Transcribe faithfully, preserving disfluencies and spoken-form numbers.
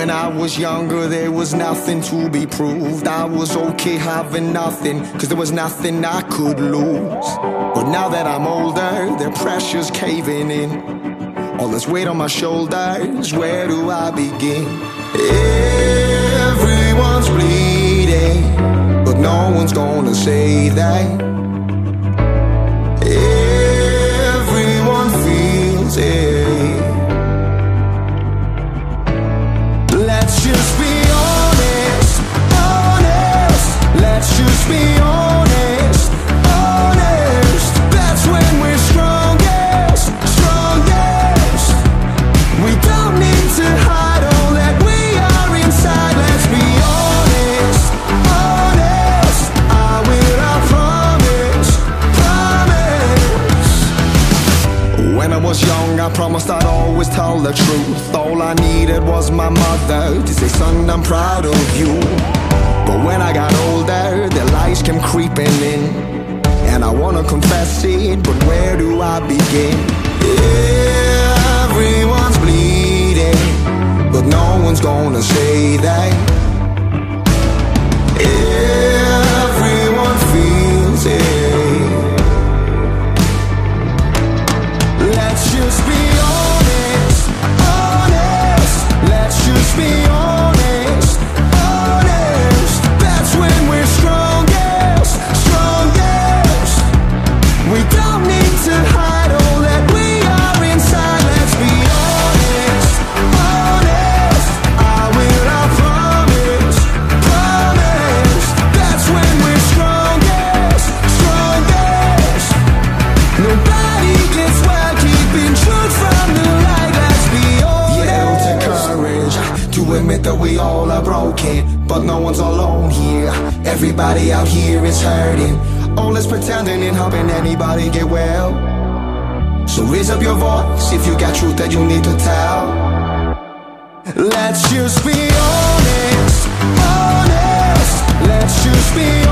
When I was younger, there was nothing to be proved. I was okay having nothing, cause there was nothing I could lose. But now that I'm older, the pressure's caving in. All this weight on my shoulders, where do I begin? Everyone's bleeding, but no one's gonna say that. Everyone feels it. Let's just be honest, honest. Let's just be honest, honest. That's when we're strongest, strongest. We don't need to hide all that we are inside. Let's be honest, honest. I will, I promise, promise. When I was young, I promised I'd always tell the truth. All I needed was my mother to say, son, I'm proud of you. But when I got older, the lies came creeping in, and I wanna confess it, but where do I begin? Everyone's bleeding, but no one's gonna say that. Everyone feels it. Let's just be honest, honest. Let's just be honest, honest. That's when we're strongest, strongest. We don't need to hide all that we are inside. Let's be honest, honest. I will, I promise, promise. That's when we're strongest, strongest. Nobody gets well keeping truth from the light. Let's be honest. Yeah, it'll take courage to admit that we all are broken, but no one's alone here. Everybody out here is hurting. All is pretending and helping anybody get well. So raise up your voice if you got truth that you need to tell. Let's just be honest, honest. Let's just be